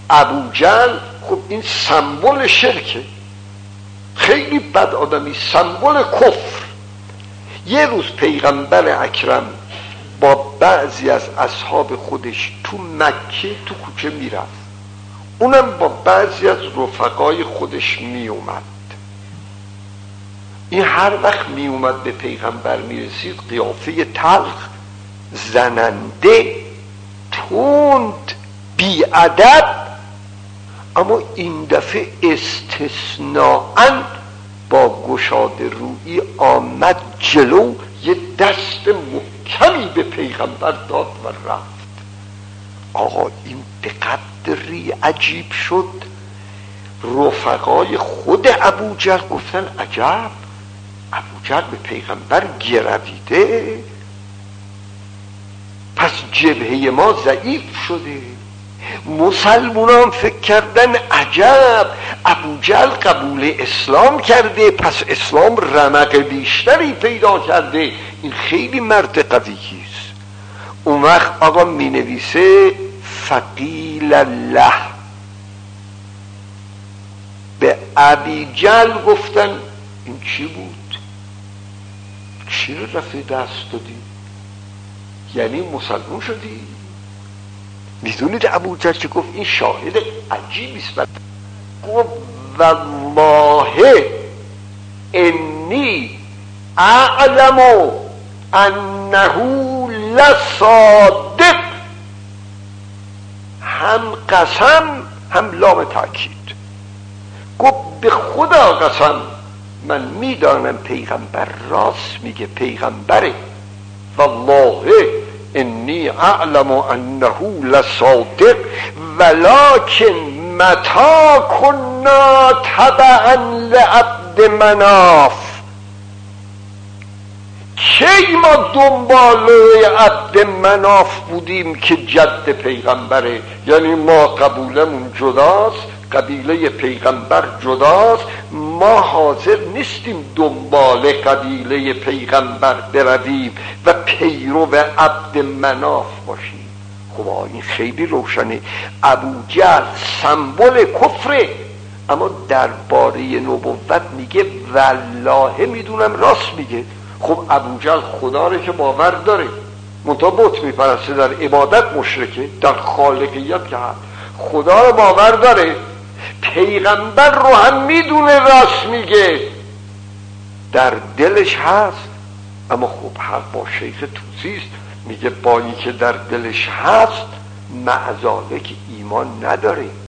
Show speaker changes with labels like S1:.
S1: ابوجهل خب این سمبل شرکه، خیلی بد آدمی، سمبل کفر. یه روز پیغمبر اکرم با بعضی از اصحاب خودش تو مکه تو کوچه میرفت، اونم با بعضی از رفقای خودش میومد. این هر وقت میومد به پیغمبر میرسید قیافه تلخ، زننده، تند، بی‌ادب، اما این دفعه استثناءً با گشاده رویی آمد جلو، یه دست محکمی به پیغمبر داد و رفت. آقا این به قدری عجیب شد، رفقای خود ابوجهل گفتن عجب، ابوجهل به پیغمبر گرویده، پس جبهه ما ضعیف شده. مسلمانان فکر کردن عجب، ابوجهل قبول اسلام کرده، پس اسلام رمق بیشتری پیدا کرده، این خیلی مرد قویی است. اون وقت آقا می نویسه فقیل الله، به ابوجهل گفتن این چی بود؟ چی رو رفع دست دادی؟ یعنی مسلمان شدی؟ میدونید ابوجهل چه گفت؟ این شاهد عجیبی است. گفت والله انی اعلم انه لصادق، هم قسم هم لام تاکید. گفت به خدا قسم من میدانم پیغمبر راست میگه، پیغمبره. والله انی اعلم انه لصادق ولکن متی کنا تبعا لعبد مناف، کی ما دنباله عبد مناف بودیم که جد پیغمبره، یعنی ما قبولمون جداست، قبیله پیغمبر جداست، ما حاضر نیستیم دنبال قبیله پیغمبر برویم و پیرو عبد مناف باشیم. خب این خیلی روشنه، ابوجهل سمبل کفره، اما درباره نبوت میگه والله میدونم راست میگه. خب ابوجهل خدا رو که باور داره، منتها بت میپرسته، در عبادت مشرکه، در خالقیت که هست خدا رو باور داره، پیغمبر رو هم میدونه راست میگه، در دلش هست. اما خب حق با شیخ توسی است، میگه با این که در دلش هست معذاله که ایمان نداره.